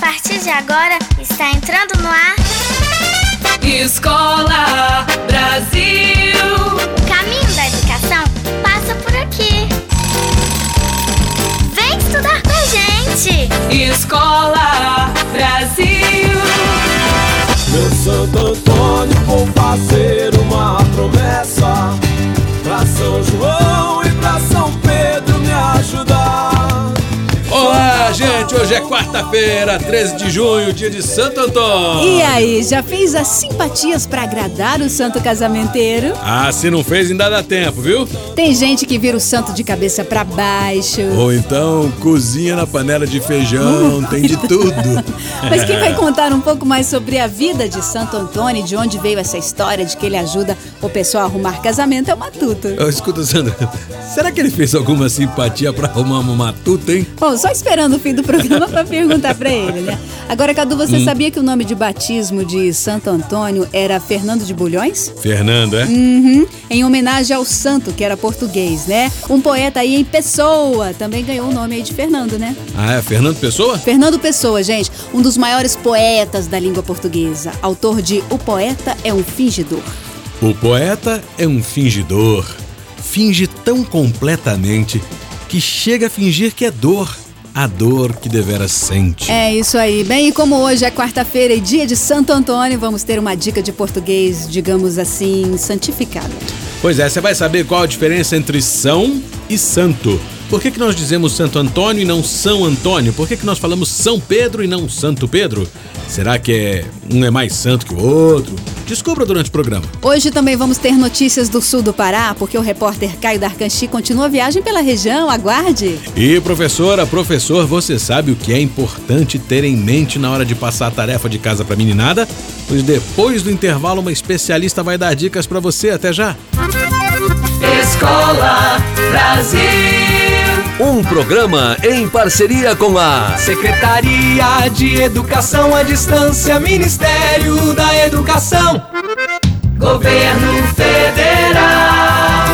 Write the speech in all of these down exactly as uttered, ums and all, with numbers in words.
partir de agora, está entrando no ar Escola Brasil. O caminho da educação passa por aqui. Vem estudar com a gente. Escola Brasil. Meu Santo Antônio, vou fazer uma promessa pra São João e pra São Pedro me ajudar. Olá, gente! Hoje é quarta-feira, treze de junho, dia de Santo Antônio. E aí, já fez as simpatias pra agradar o santo casamenteiro? Ah, se não fez, ainda dá tempo, viu? Tem gente que vira o santo de cabeça pra baixo. Ou então, cozinha na panela de feijão, uh, tem de tudo. Mas quem vai contar um pouco mais sobre a vida de Santo Antônio e de onde veio essa história de que ele ajuda o pessoal a arrumar casamento é o Matuto. Oh, escuta, Sandra, será que ele fez alguma simpatia pra arrumar uma Matuta, hein? Bom, só esperando o fim do programa pra perguntar pra ele, né? Agora, Cadu, você hum. sabia que o nome de batismo de Santo Antônio era Fernando de Bulhões? Fernando, é? Uhum. Em homenagem ao santo, que era português, né? Um poeta aí em Pessoa também ganhou o nome aí de Fernando, né? Ah, é Fernando Pessoa? Fernando Pessoa, gente, um dos maiores poetas da língua portuguesa. Autor de O Poeta é um Fingidor. O poeta é um fingidor. Finge tão completamente que chega a fingir que é dor. A dor que deveras sente. É isso aí. Bem, e como hoje é quarta-feira e dia de Santo Antônio, vamos ter uma dica de português, digamos assim, santificada. Pois é, você vai saber qual a diferença entre São e Santo. Por que que nós dizemos Santo Antônio e não São Antônio? Por que que nós falamos São Pedro e não Santo Pedro? Será que é, um é mais santo que o outro? Descubra durante o programa. Hoje também vamos ter notícias do sul do Pará, porque o repórter Caio Darcanchi continua a viagem pela região. Aguarde! E professora, professor, você sabe o que é importante ter em mente na hora de passar a tarefa de casa pra meninada? Pois depois do intervalo, uma especialista vai dar dicas pra você. Até já! Escola Brasil. Um programa em parceria com a Secretaria de Educação à Distância, Ministério da Educação, Governo Federal.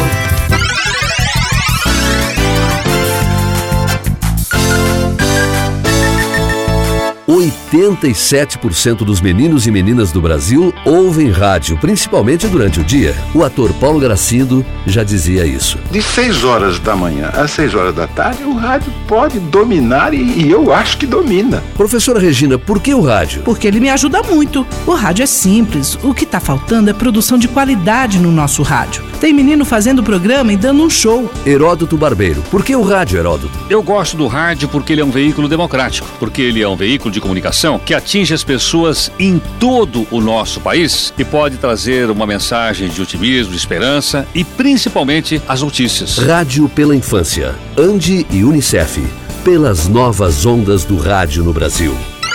oitenta e sete por cento dos meninos e meninas do Brasil ouvem rádio, principalmente durante o dia. O ator Paulo Gracindo já dizia isso. De seis horas da manhã às seis horas da tarde, o rádio pode dominar e, e eu acho que domina. Professora Regina, por que o rádio? Porque ele me ajuda muito. O rádio é simples. O que está faltando é produção de qualidade no nosso rádio. Tem menino fazendo programa e dando um show. Heródoto Barbeiro, por que o rádio, Heródoto? Eu gosto do rádio porque ele é um veículo democrático, porque ele é um veículo de comunicação que atinge as pessoas em todo o nosso país e pode trazer uma mensagem de otimismo, de esperança e principalmente as notícias. Rádio pela Infância, Andi e Unicef, pelas novas ondas do rádio no Brasil.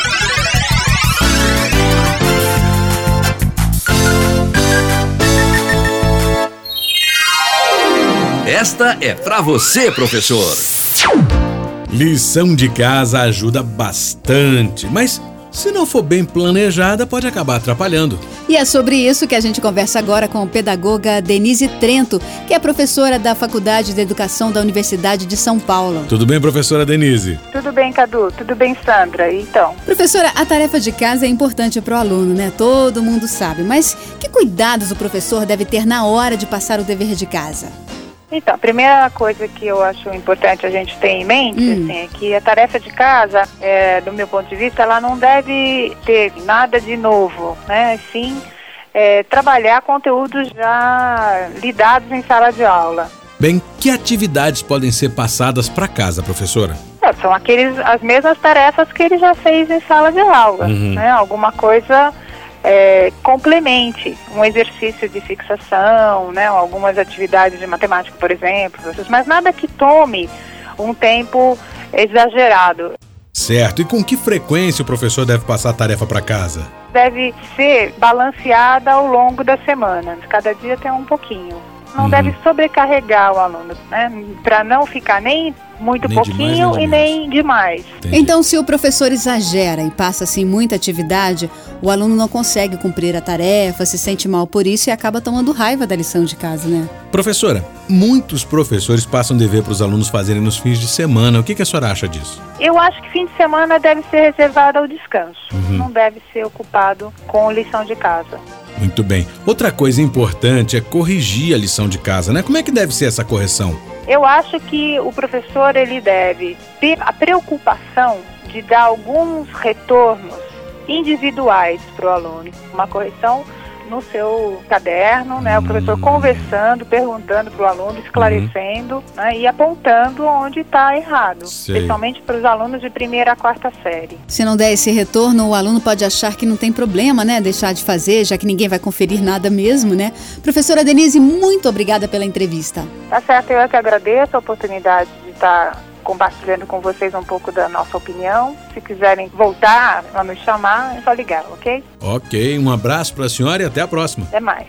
Esta é pra você, professor. Lição de casa ajuda bastante, mas se não for bem planejada, pode acabar atrapalhando. E é sobre isso que a gente conversa agora com a pedagoga Denise Trento, que é professora da Faculdade de Educação da Universidade de São Paulo. Tudo bem, professora Denise? Tudo bem, Cadu. Tudo bem, Sandra. Então? Professora, a tarefa de casa é importante para o aluno, né? Todo mundo sabe. Mas que cuidados o professor deve ter na hora de passar o dever de casa? Então, a primeira coisa que eu acho importante a gente ter em mente hum. assim, é que a tarefa de casa, é, do meu ponto de vista, ela não deve ter nada de novo, né? Sim, é, trabalhar conteúdos já lidados em sala de aula. Bem, que atividades podem ser passadas para casa, professora? É, são aqueles, as mesmas tarefas que ele já fez em sala de aula, uhum. né? Alguma coisa... É, complemente um exercício de fixação, né, algumas atividades de matemática, por exemplo, mas nada que tome um tempo exagerado. Certo. E com que frequência o professor deve passar a tarefa para casa? Deve ser balanceada ao longo da semana. Cada dia tem um pouquinho. Não uhum. deve sobrecarregar o aluno, né, para não ficar nem muito nem pouquinho demais, nem e nem demais. Entendi. Então, se o professor exagera e passa assim muita atividade, o aluno não consegue cumprir a tarefa, se sente mal por isso e acaba tomando raiva da lição de casa, né? Professora, muitos professores passam dever para os alunos fazerem nos fins de semana. O que, que a senhora acha disso? Eu acho que fim de semana deve ser reservado ao descanso. Uhum. Não deve ser ocupado com lição de casa. Muito bem. Outra coisa importante é corrigir a lição de casa, né? Como é que deve ser essa correção? Eu acho que o professor ele deve ter a preocupação de dar alguns retornos individuais para o aluno. Uma correção no seu caderno, né? O professor conversando, perguntando para o aluno, esclarecendo, uhum. né? E apontando onde está errado, Sei. Especialmente para os alunos de primeira a quarta série. Se não der esse retorno, o aluno pode achar que não tem problema, né? Deixar de fazer, já que ninguém vai conferir nada mesmo, né? Professora Denise, muito obrigada pela entrevista. Tá certo, eu é que agradeço a oportunidade de estar compartilhando com vocês um pouco da nossa opinião. Se quiserem voltar a nos chamar, é só ligar, ok? Ok, um abraço para a senhora e até a próxima. Até mais.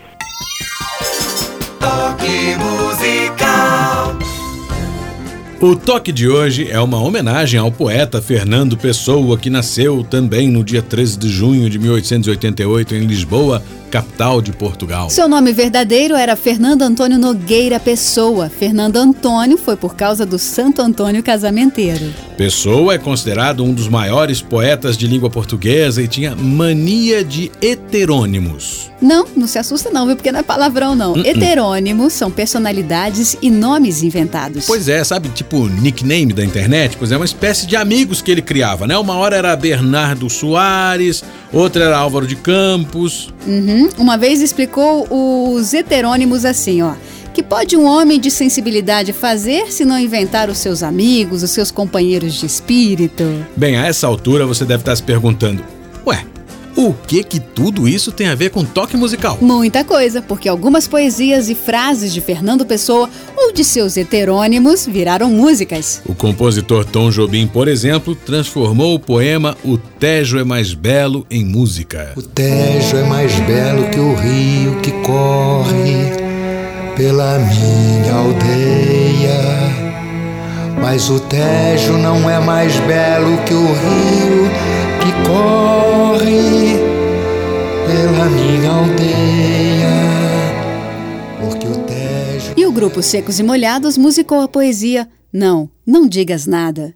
Toque musical. O toque de hoje é uma homenagem ao poeta Fernando Pessoa, que nasceu também no dia treze de junho de mil oitocentos e oitenta e oito em Lisboa, capital de Portugal. Seu nome verdadeiro era Fernando Antônio Nogueira Pessoa. Fernando Antônio foi por causa do Santo Antônio Casamenteiro. Pessoa é considerado um dos maiores poetas de língua portuguesa e tinha mania de heterônimos. Não, não se assusta não, viu? Porque não é palavrão não. Uh-uh. Heterônimos são personalidades e nomes inventados. Pois é, sabe, tipo nickname da internet? Pois é, uma espécie de amigos que ele criava, né? Uma hora era Bernardo Soares, outra era Álvaro de Campos. Uhum. Uma vez explicou os heterônimos assim, ó. Que pode um homem de sensibilidade fazer se não inventar os seus amigos, os seus companheiros de espírito? Bem, a essa altura você deve estar se perguntando, ué, o que que tudo isso tem a ver com toque musical? Muita coisa, porque algumas poesias e frases de Fernando Pessoa ou de seus heterônimos viraram músicas. O compositor Tom Jobim, por exemplo, transformou o poema O Tejo é mais belo em música. O Tejo é mais belo que o rio que corre pela minha aldeia, mas o Tejo não é mais belo que o rio que corre pela minha aldeia, porque o Tejo... E o grupo Secos e Molhados musicou a poesia Não, Não Digas Nada.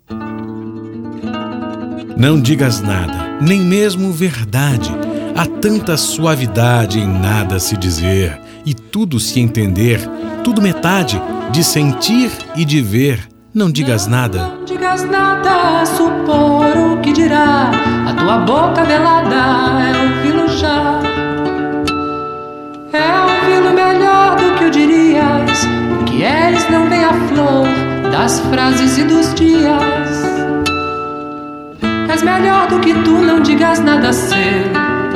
Não digas nada, nem mesmo verdade. Há tanta suavidade em nada se dizer, e tudo se entender, tudo metade, de sentir e de ver. Não digas nada. Não digas nada, supor o que dirá. A tua boca velada é ouvi-lo já. É ouvi-lo melhor do que o dirias. O que és não vem à flor das frases e dos dias. És melhor do que tu, não digas nada ser.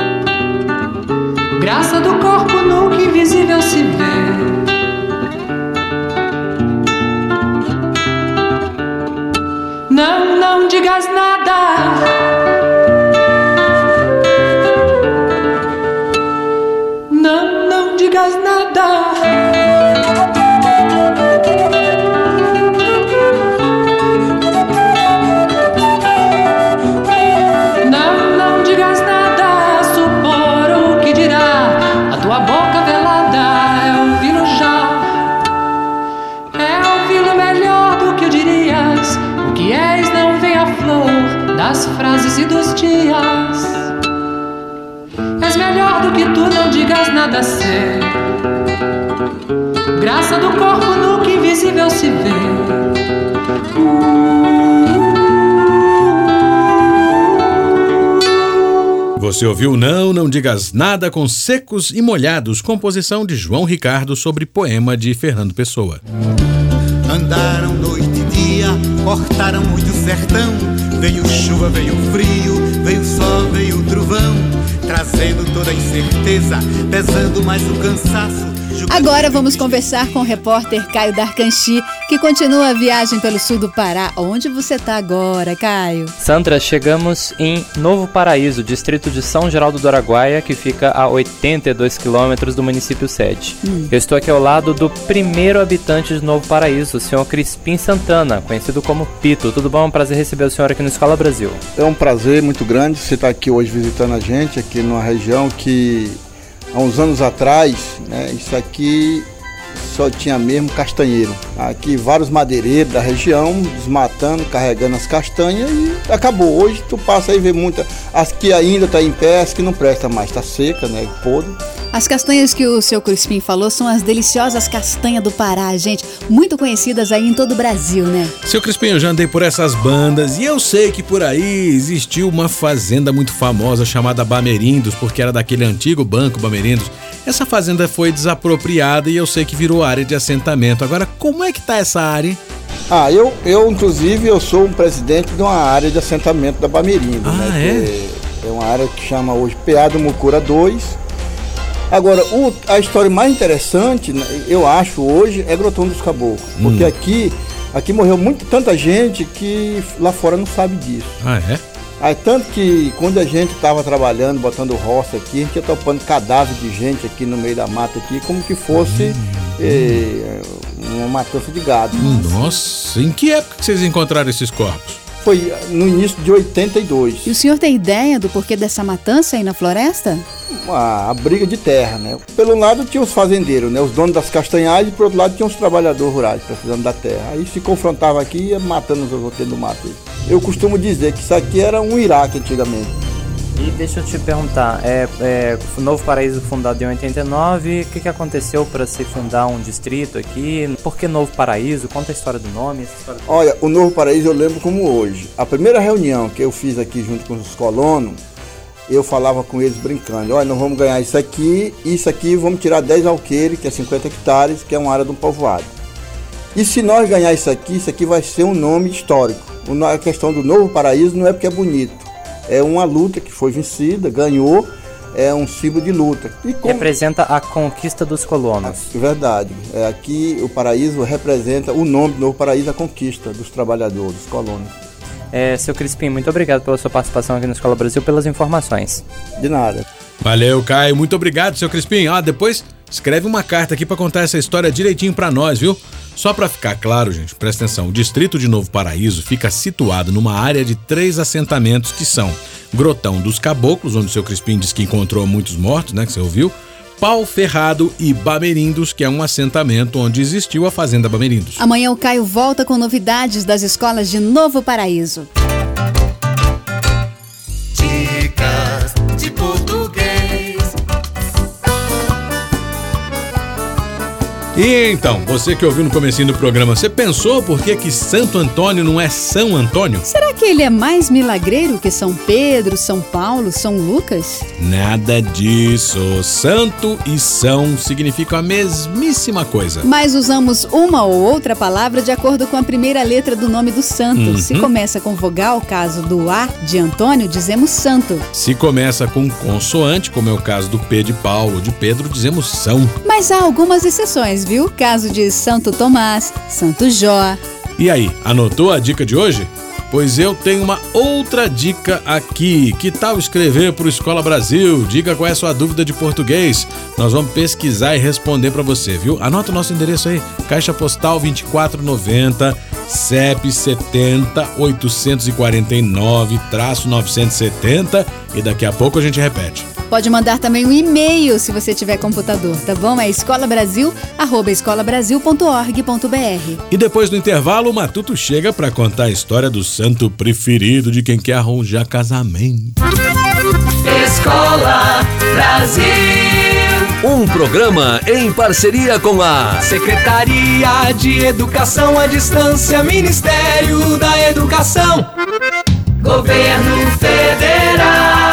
Graça do corpo nunca invisível se vê. Não, não digas nada. Não, não digas nada. Não, não digas nada. Supor o que dirá. A tua boca velada é ouvi-lo já. É ouvi-lo melhor do que o dirias. O que és não vem à flor das frases e dos dias. És melhor do que tu, não digas nada ser. Graça do corpo nunca invisível se vê. Você ouviu Não, Não Digas Nada com Secos e Molhados, composição de João Ricardo sobre poema de Fernando Pessoa. Andaram noite e dia, cortaram muito sertão. Veio chuva, veio frio, veio sol, veio trovão, trazendo toda a incerteza, pesando mais o cansaço Agora vamos conversar com o repórter Caio Darcanchi, que continua a viagem pelo sul do Pará. Onde você está agora, Caio? Sandra, chegamos em Novo Paraíso, distrito de São Geraldo do Araguaia, que fica a oitenta e dois quilômetros do município sede. Hum. Eu estou aqui ao lado do primeiro habitante de Novo Paraíso, o senhor Crispim Santana, conhecido como Pito. Tudo bom? É um prazer receber o senhor aqui no Escola Brasil. É um prazer muito grande você estar aqui hoje visitando a gente, aqui numa região que há uns anos atrás, né, isso aqui só tinha mesmo castanheiro. Aqui vários madeireiros da região desmatando, carregando as castanhas e acabou. Hoje tu passa aí e vê muita, as que ainda tá em pé, as que não presta mais, tá seca, né, podre. As castanhas que o seu Crispim falou são as deliciosas castanhas do Pará, gente, muito conhecidas aí em todo o Brasil, né? Seu Crispim, eu já andei por essas bandas e eu sei que por aí existiu uma fazenda muito famosa chamada Bamerindos, porque era daquele antigo Banco Bamerindos. Essa fazenda foi desapropriada e eu sei que virou área de assentamento. Agora, como é que tá essa área? Ah, eu, eu inclusive, eu sou um presidente de uma área de assentamento da Bamerindos, ah, né? É? É uma área que chama hoje P A do Mucura dois. Agora, o, a história mais interessante, eu acho, hoje, é Grotão dos Caboclos. Hum. Porque aqui, aqui morreu muito, tanta gente que lá fora não sabe disso. Ah, é? Aí, tanto que quando a gente estava trabalhando, botando roça aqui, a gente ia topando cadáver de gente aqui no meio da mata aqui, como que fosse hum. eh, uma matança de gado. Nossa, em que época que vocês encontraram esses corpos? Foi no início de oitenta e dois. E o senhor tem ideia do porquê dessa matança aí na floresta? A, a briga de terra, né? Pelo lado tinha os fazendeiros, né? Os donos das castanhais, e por outro lado tinha os trabalhadores rurais precisando da terra. Aí se confrontava aqui e ia matando os outros do mato. Eu costumo dizer que isso aqui era um Iraque antigamente. E deixa eu te perguntar, é, é, o Novo Paraíso fundado em oitenta e nove, o que, que aconteceu para se fundar um distrito aqui? Por que Novo Paraíso? Conta a história do nome. Essa história do... Olha, o Novo Paraíso eu lembro como hoje. A primeira reunião que eu fiz aqui junto com os colonos, eu falava com eles brincando, olha, nós vamos ganhar isso aqui, isso aqui vamos tirar dez alqueires, que é cinquenta hectares, que é uma área de um povoado. E se nós ganhar isso aqui, isso aqui vai ser um nome histórico. A questão do Novo Paraíso não é porque é bonito. É uma luta que foi vencida, ganhou, é um símbolo de luta. E como... Representa a conquista dos colonos. É verdade. É, aqui o paraíso representa o nome do Novo Paraíso, a conquista dos trabalhadores, dos colonos. É, seu Crispim, muito obrigado pela sua participação aqui no Escola Brasil, pelas informações. De nada. Valeu, Caio. Muito obrigado, seu Crispim. Ah, depois escreve uma carta aqui para contar essa história direitinho para nós, viu? Só para ficar claro, gente, presta atenção, o distrito de Novo Paraíso fica situado numa área de três assentamentos que são Grotão dos Caboclos, onde o seu Crispim diz que encontrou muitos mortos, né, que você ouviu, Pau Ferrado e Bamerindos, que é um assentamento onde existiu a Fazenda Bamerindos. Amanhã o Caio volta com novidades das escolas de Novo Paraíso. Dicas de português. E então, você que ouviu no comecinho do programa, você pensou por que que Santo Antônio não é São Antônio? Será que ele é mais milagreiro que São Pedro, São Paulo, São Lucas? Nada disso. Santo e São significam a mesmíssima coisa. Mas usamos uma ou outra palavra de acordo com a primeira letra do nome do santo. Uhum. Se começa com vogal, caso do A de Antônio, dizemos santo. Se começa com consoante, como é o caso do P de Paulo ou de Pedro, dizemos São. Mas há algumas exceções, viu? Caso de Santo Tomás, Santo Jó. E aí, anotou a dica de hoje? Pois eu tenho uma outra dica aqui. Que tal escrever para o Escola Brasil? Diga qual é a sua dúvida de português. Nós vamos pesquisar e responder para você, viu? Anota o nosso endereço aí. Caixa Postal vinte e quatro noventa, C E P setenta, oitocentos e quarenta e nove, novecentos e setenta. E daqui a pouco a gente repete. Pode mandar também um e-mail se você tiver computador, tá bom? É escolabrasil, arroba escolabrasil ponto org ponto br. E depois do intervalo, o Matuto chega para contar a história do santo preferido de quem quer arranjar casamento. Escola Brasil. Um programa em parceria com a Secretaria de Educação à Distância, Ministério da Educação, Governo Federal.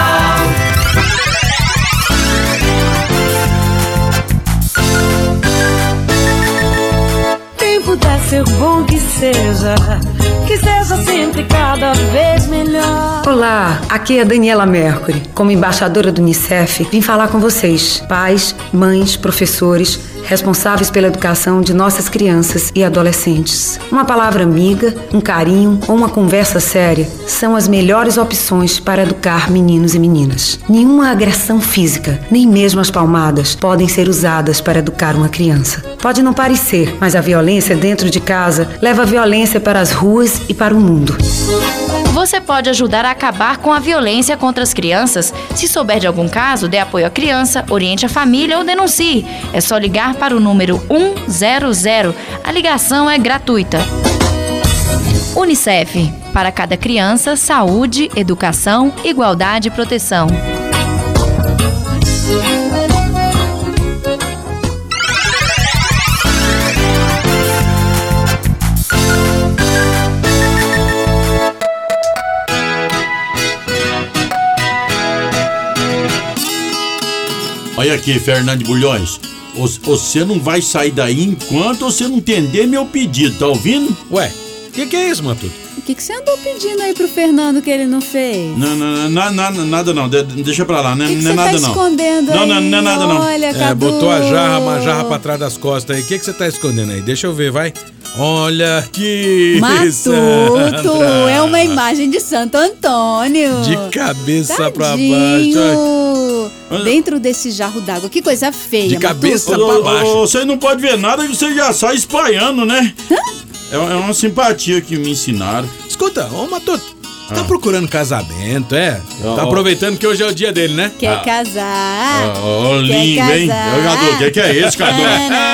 Puder ser bom que seja, que seja sempre cada vez melhor. Olá, aqui é a Daniela Mercury. Como embaixadora do Unicef, vim falar com vocês, pais, mães, professores, responsáveis pela educação de nossas crianças e adolescentes. Uma palavra amiga, um carinho ou uma conversa séria são as melhores opções para educar meninos e meninas. Nenhuma agressão física, nem mesmo as palmadas, podem ser usadas para educar uma criança. Pode não parecer, mas a violência dentro de casa leva a violência para as ruas e para o mundo. Você pode ajudar a acabar com a violência contra as crianças. Se souber de algum caso, dê apoio à criança, oriente a família ou denuncie. É só ligar para o número um zero zero. A ligação é gratuita. Unicef. Para cada criança, saúde, educação, igualdade e proteção. Olha aqui, Fernando Bulhões, você não vai sair daí enquanto você não entender meu pedido, tá ouvindo? Ué, o que, que é isso, Matuto? O que, que você andou pedindo aí pro Fernando que ele não fez? Não, não, não, não nada não, de, deixa pra lá, não, que que não é nada tá não. escondendo não, aí? não, não é nada não. Olha, é, Cadu. botou a jarra, uma jarra pra trás das costas aí. O que, que você tá escondendo aí? Deixa eu ver, vai. Olha que Matuto, é uma imagem de Santo Antônio. De cabeça Tadinho. pra baixo. Olha. Dentro desse jarro d'água. Que coisa feia, De cabeça Matuto. pra baixo. Você não pode ver nada que você já sai espalhando, né? É, é uma simpatia que me ensinaram. Escuta, ô Matuto, tá Ah. procurando casamento, é? Ó, Tá ó. aproveitando que hoje é o dia dele, né? Quer Ah. casar? Ô, Quer lindo, hein? casar? Ô, Cadu, o que, que é isso, Cadu?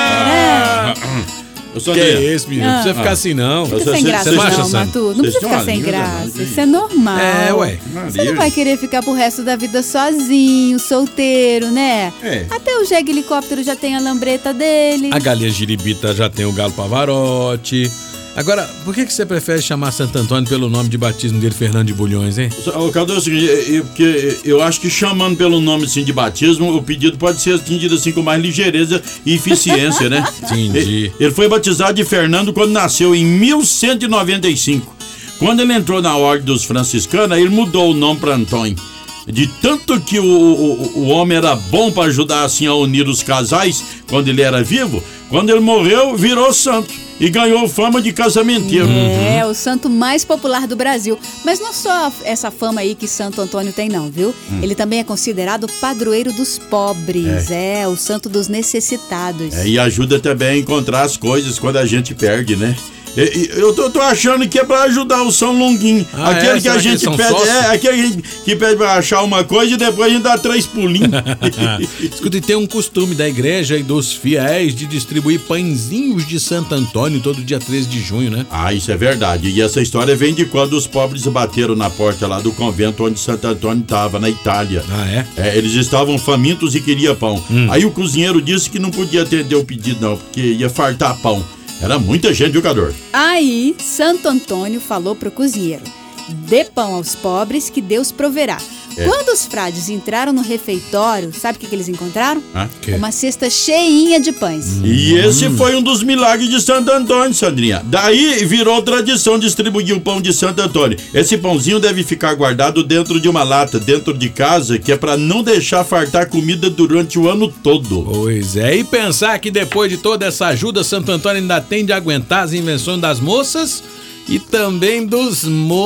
Ah. Eu sou Que André. é esse, menino? Não precisa ficar assim, não. Não fica Você- sem você- graça você não, acha, Sandro? Matuto. Não Vocês precisa têm ficar uma sem língua, graça. né? Isso é normal. É, ué. Você não vai querer ficar pro resto da vida sozinho, solteiro, né? É. Até o jegue helicóptero já tem a lambreta dele. A galinha giribita já tem o galo Pavarotti. Agora, por que, que você prefere chamar Santo Antônio pelo nome de batismo dele, Fernando de Bulhões, hein? Ô, Cadu, é o seguinte, eu, porque eu acho que chamando pelo nome assim, de batismo, o pedido pode ser atendido assim com mais ligeireza e eficiência, né? Entendi. Ele, ele foi batizado de Fernando quando nasceu em mil cento e noventa e cinco. Quando ele entrou na ordem dos franciscanos, ele mudou o nome para Antônio. De tanto que o, o, o homem era bom para ajudar assim a unir os casais quando ele era vivo, quando ele morreu, virou santo. E ganhou fama de casamenteiro. É, o santo mais popular do Brasil. Mas não só essa fama aí que Santo Antônio tem, não, viu? Hum. Ele também é considerado padroeiro dos pobres. É, é o santo dos necessitados. É, e ajuda também a encontrar as coisas quando a gente perde, né? E- e- Eu tô, tô achando que é pra ajudar o São Longuinho. Ah, aquele é? que Será a que gente eles são pede. sócios? É, aquele que pede pra achar uma coisa e depois a gente dá três pulinhos. Escuta, e tem um costume da igreja e dos fiéis de distribuir pãezinhos de Santo Antônio todo dia treze de junho, né? Ah, isso é verdade. E essa história vem de quando os pobres bateram na porta lá do convento onde Santo Antônio estava, na Itália. Ah, é? É, eles estavam famintos e queriam pão. Hum. Aí o cozinheiro disse que não podia atender o pedido, não, porque ia fartar pão. Era muita gente, viu, Cador? Aí, Santo Antônio falou pro cozinheiro: dê pão aos pobres que Deus proverá. É. Quando os frades entraram no refeitório, sabe o que, que eles encontraram? Ah, quê? Uma cesta cheinha de pães. E esse foi um dos milagres de Santo Antônio, Sandrinha. Daí virou tradição distribuir o pão de Santo Antônio. Esse pãozinho deve ficar guardado dentro de uma lata, dentro de casa, que é pra não deixar fartar comida durante o ano todo. Pois é, e pensar que depois de toda essa ajuda, Santo Antônio ainda tem de aguentar as invenções das moças e também dos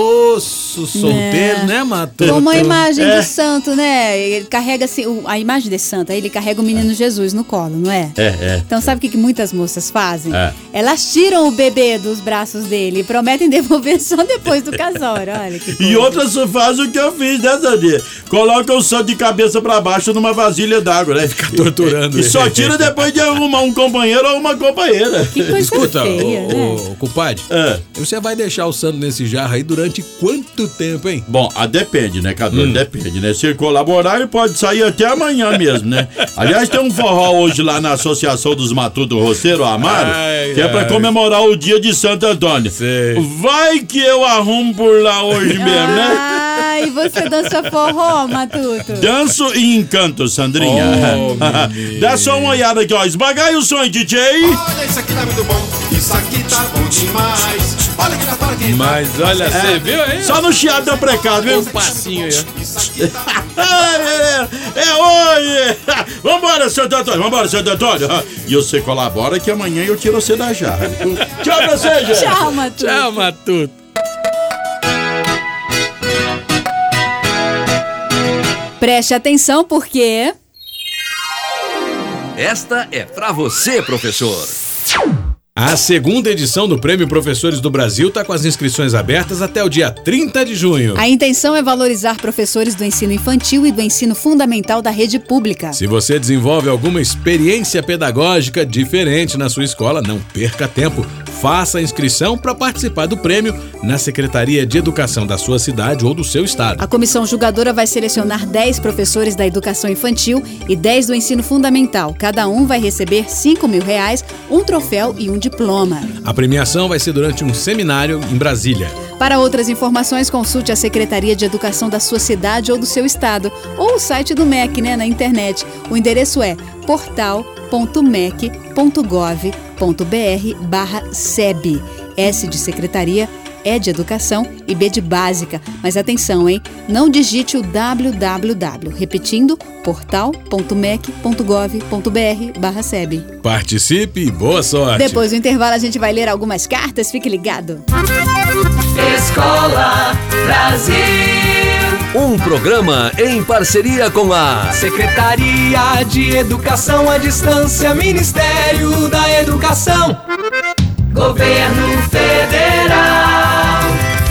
moços solteiros, É. né, Matuto? Como a imagem É. do santo, né? Ele carrega assim, o- a imagem desse santo, aí ele carrega o menino Jesus no colo, não é? É, é. Então sabe o que, que muitas moças fazem? É. Elas tiram o bebê dos braços dele e prometem devolver só depois do casório. Olha que E outras fazem o que eu fiz, né, Sandrinha? Coloca o santo de cabeça pra baixo numa vasilha d'água, né? Fica torturando E, e só ele. tira depois de arrumar um companheiro ou uma companheira. Que coisa Escuta, feia, ô, né? ô, ô, compadre, É. você vai deixar o santo nesse jarro aí durante quanto tempo, hein? Bom, a depende, né, Cadu? Hum. Depende, né? Se ele colaborar, ele pode sair até amanhã mesmo, né? Aliás, tem um forró hoje lá na Associação dos Matutos Roceiro, Amaro, Ai, que é pra ai. comemorar o dia de Santo Antônio. Sei. Vai que eu arrumo por lá hoje mesmo, né? Ai, você dança forró, Matuto? Danço e encanto, Sandrinha. Oh, menino. Dá só uma olhada aqui, ó. Esmagai o som, D J. Olha, isso aqui tá muito bom. Isso aqui tá bom demais. Olha que tá fora quem Mas olha, você É, viu aí? Só no chiado da precado, viu? Um passinho aí, ó. É, é hoje! Vambora, seu Antônio, vambora, seu Antônio! E você colabora que amanhã eu tiro você da jarra. Tchau pra você, gente! Tchau, Matuto. Tchau, Matuto. Preste atenção porque... Esta é pra você, professor. A segunda edição do Prêmio Professores do Brasil está com as inscrições abertas até o dia trinta de junho. A intenção é valorizar professores do ensino infantil e do ensino fundamental da rede pública. Se você desenvolve alguma experiência pedagógica diferente na sua escola, não perca tempo. Faça a inscrição para participar do prêmio na Secretaria de Educação da sua cidade ou do seu estado. A comissão julgadora vai selecionar dez professores da educação infantil e dez do ensino fundamental. Cada um vai receber cinco mil reais, um troféu e um diploma. A premiação vai ser durante um seminário em Brasília. Para outras informações, consulte a Secretaria de Educação da sua cidade ou do seu estado, ou o site do M E C, né, na internet. O endereço é portal ponto mec ponto gov ponto br barra seb. S de Secretaria, E de Educação e B de Básica. Mas atenção, hein? Não digite o www. Repetindo, portal ponto mec ponto gov ponto br barra seb. Participe e boa sorte! Depois do intervalo a gente vai ler algumas cartas, fique ligado. Escola Brasil. Um programa em parceria com a Secretaria de Educação à Distância, Ministério da Educação, Governo Federal.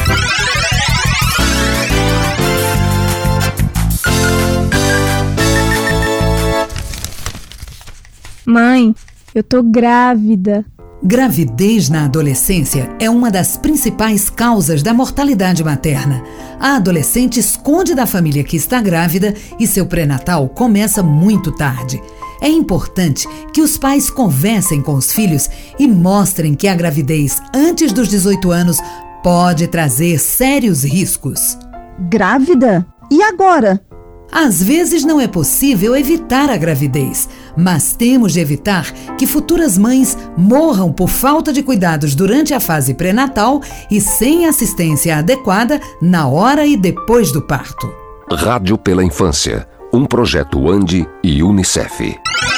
Mãe, eu tô grávida. Gravidez na adolescência é uma das principais causas da mortalidade materna. A adolescente esconde da família que está grávida e seu pré-natal começa muito tarde. É importante que os pais conversem com os filhos e mostrem que a gravidez antes dos dezoito anos pode trazer sérios riscos. Grávida? E agora? Às vezes não é possível evitar a gravidez, mas temos de evitar que futuras mães morram por falta de cuidados durante a fase pré-natal e sem assistência adequada na hora e depois do parto. Rádio pela Infância, um projeto Andi e Unicef.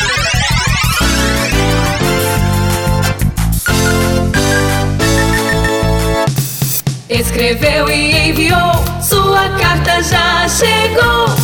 Escreveu e enviou, sua carta já chegou.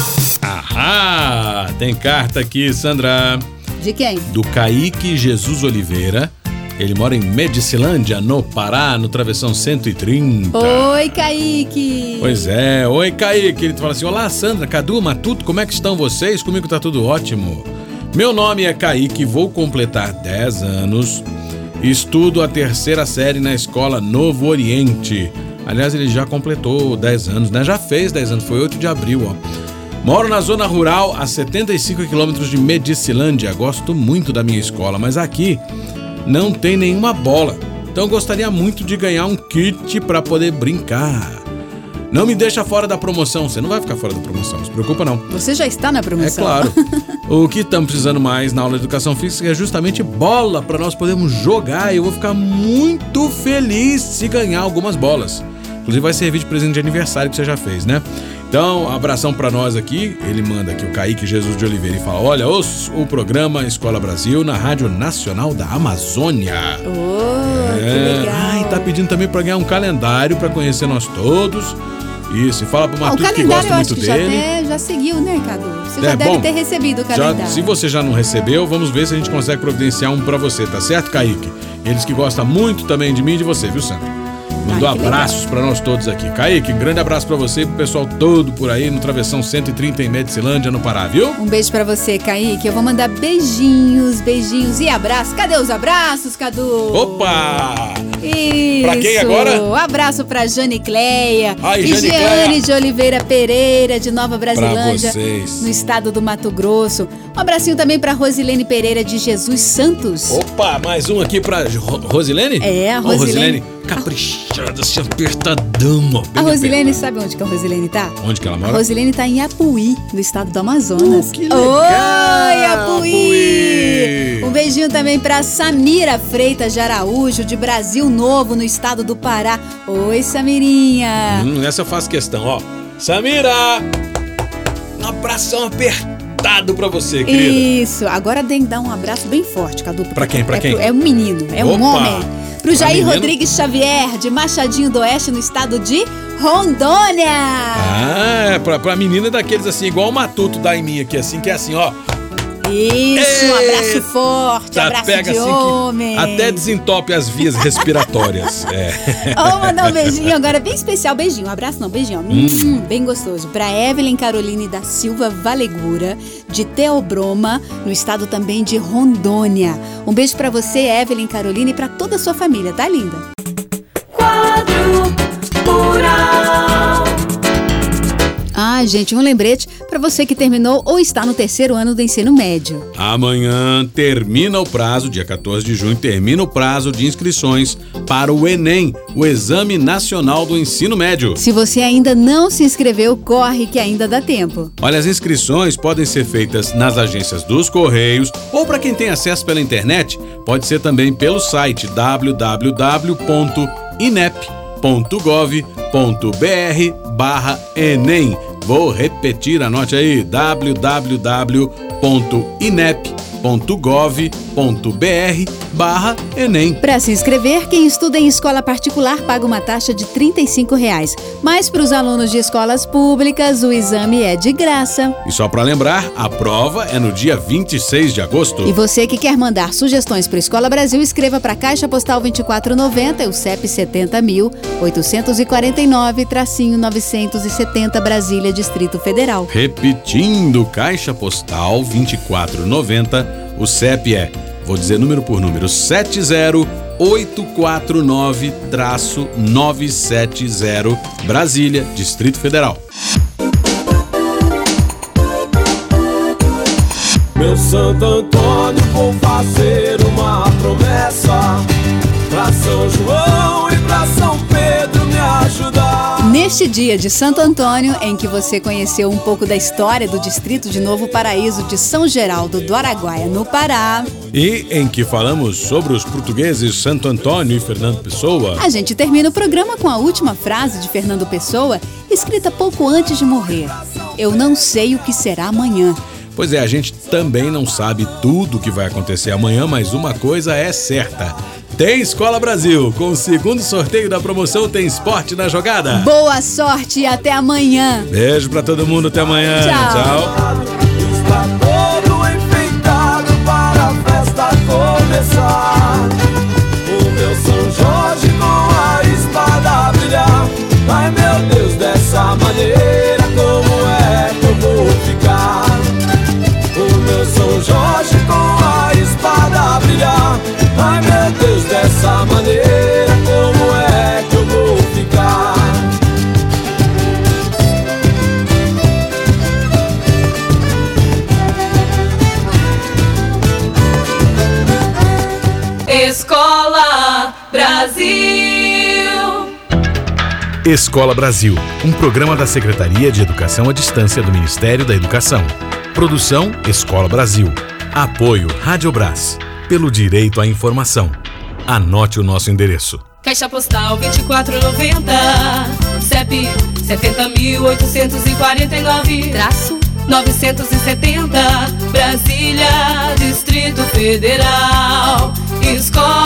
Ah, tem carta aqui, Sandra. De quem? Do Kaique Jesus Oliveira. Ele mora em Medicilândia, no Pará, no Travessão cento e trinta. Oi, Kaique! Pois é, oi, Kaique. Ele fala assim: olá, Sandra, Cadu, Matuto, como é que estão vocês? Comigo tá tudo ótimo. Meu nome é Kaique, vou completar dez anos. Estudo a terceira série na escola Novo Oriente. Aliás, ele já completou dez anos, né? Já fez dez anos, foi oito de abril, ó. Moro na zona rural, a setenta e cinco quilômetros de Medicilândia. Gosto muito da minha escola, mas aqui não tem nenhuma bola. Então gostaria muito de ganhar um kit para poder brincar. Não me deixa fora da promoção. Você não vai ficar fora da promoção, não se preocupa não. Você já está na promoção. É claro. O que estamos precisando mais na aula de educação física é justamente bola para nós podermos jogar. E eu vou ficar muito feliz se ganhar algumas bolas. Inclusive vai servir de presente de aniversário que você já fez, né? Então, abração pra nós aqui. Ele manda aqui o Kaique Jesus de Oliveira e fala: olha, ouço o programa Escola Brasil na Rádio Nacional da Amazônia. Oh, é. que legal. Ai, tá pedindo também pra ganhar um calendário pra conhecer nós todos. Isso, e fala pro Matuto que gosta muito que dele. Já, até, já seguiu, né, Cadu? Você É, já deve bom, ter recebido o Já, calendário. se você já não recebeu, vamos ver se a gente consegue providenciar um pra você, tá certo, Kaique? Eles que gostam muito também de mim e de você, viu, Sandra? Mandou Ai, abraços pra nós todos aqui. Kaique, grande abraço pra você e pro pessoal todo por aí no Travessão cento e trinta em Medicilândia, no Pará, viu? Um beijo pra você, Kaique. Eu vou mandar beijinhos, beijinhos e abraços. Cadê os abraços, Cadu? Opa! Isso. Pra quem agora? Abraço pra Jane Cleia Ai, e Jane Jeane Cleia. de Oliveira Pereira, de Nova Brasilândia, Pra vocês. no estado do Mato Grosso. Um abracinho também pra Rosilene Pereira de Jesus Santos. Opa, mais um aqui pra Ro- Rosilene? É, a Ô, Rosilene. caprichado, assim, apertadão, ó. A Rosilene, sabe onde que a Rosilene tá? Onde que ela mora? A Rosilene tá em Apuí, no estado do Amazonas. Oh, que legal! Oi, Apuí! Apuí! Um beijinho também pra Samira Freitas de Araújo, de Brasil Novo, no estado do Pará. Oi, Samirinha! Hum, essa eu faço questão, ó. Samira! Um abração apertado pra você, querida. Isso, agora tem que dar um abraço bem forte, Cadu. Pra quem, pra é quem? Pro, é um menino, é Opa! um homem. Pro Jair menino? Rodrigues Xavier, de Machadinho do Oeste, no estado de Rondônia. Ah, é pra, pra menina daqueles assim, igual o Matuto dá em mim aqui, assim, que é assim, ó. Isso, um abraço forte, Tá, abraço pega de assim homem. que até desentope as vias respiratórias. É. Vamos mandar um beijinho agora, bem especial. Beijinho, um abraço não, beijinho. Hum. Hum, bem gostoso. Pra Evelyn Caroline da Silva Valegura, de Teobroma, no estado também de Rondônia. Um beijo pra você, Evelyn Caroline, e pra toda a sua família, tá linda? Quadro Rural. Ah, gente, um lembrete para você que terminou ou está no terceiro ano do ensino médio. Amanhã termina o prazo, dia quatorze de junho, termina o prazo de inscrições para o Enem, o Exame Nacional do Ensino Médio. Se você ainda não se inscreveu, corre que ainda dá tempo. Olha, as inscrições podem ser feitas nas agências dos Correios ou para quem tem acesso pela internet, pode ser também pelo site w w w ponto inep ponto gov ponto b r barra enem. Vou repetir, anote aí, w w w ponto inep ponto gov ponto b r barra enem. Para se inscrever, quem estuda em escola particular paga uma taxa de trinta e cinco reais. Mas para os alunos de escolas públicas, o exame é de graça. E só para lembrar, a prova é no dia vinte e seis de agosto. E você que quer mandar sugestões para Escola Brasil, escreva para Caixa Postal vinte e quatro noventa, o C E P setenta mil oitocentos e quarenta e nove, tracinho novecentos e setenta, Brasília, Distrito Federal. Repetindo, Caixa Postal vinte e quatro noventa, o C E P é, vou dizer número por número, sete zero oito quatro nove, novecentos e setenta, Brasília, Distrito Federal. Meu Santo Antônio, vou fazer uma promessa pra São João e pra São Pedro me ajudar. Neste dia de Santo Antônio, em que você conheceu um pouco da história do distrito de Novo Paraíso de São Geraldo do Araguaia, no Pará, e em que falamos sobre os portugueses Santo Antônio e Fernando Pessoa, a gente termina o programa com a última frase de Fernando Pessoa, escrita pouco antes de morrer. Eu não sei o que será amanhã. Pois é, a gente também não sabe tudo o que vai acontecer amanhã, mas uma coisa é certa. Tem Escola Brasil. Com o segundo sorteio da promoção, tem esporte na jogada. Boa sorte e até amanhã. Beijo pra todo mundo, até amanhã. Tchau. Tchau. Está todo enfeitado para a festa começar. O meu São Jorge com a espada brilhar. Ai meu Deus, dessa maneira como é que eu vou ficar? O meu São Jorge com a espada brilhar. Ai meu Deus, dessa maneira como é que eu vou ficar? Escola Brasil. Escola Brasil, um programa da Secretaria de Educação à Distância do Ministério da Educação. Produção Escola Brasil. Apoio Rádio Brás. Pelo direito à informação. Anote o nosso endereço. Caixa Postal vinte e quatro noventa, C E P setenta mil oitocentos e quarenta e nove, traço novecentos e setenta, Brasília, Distrito Federal. Escola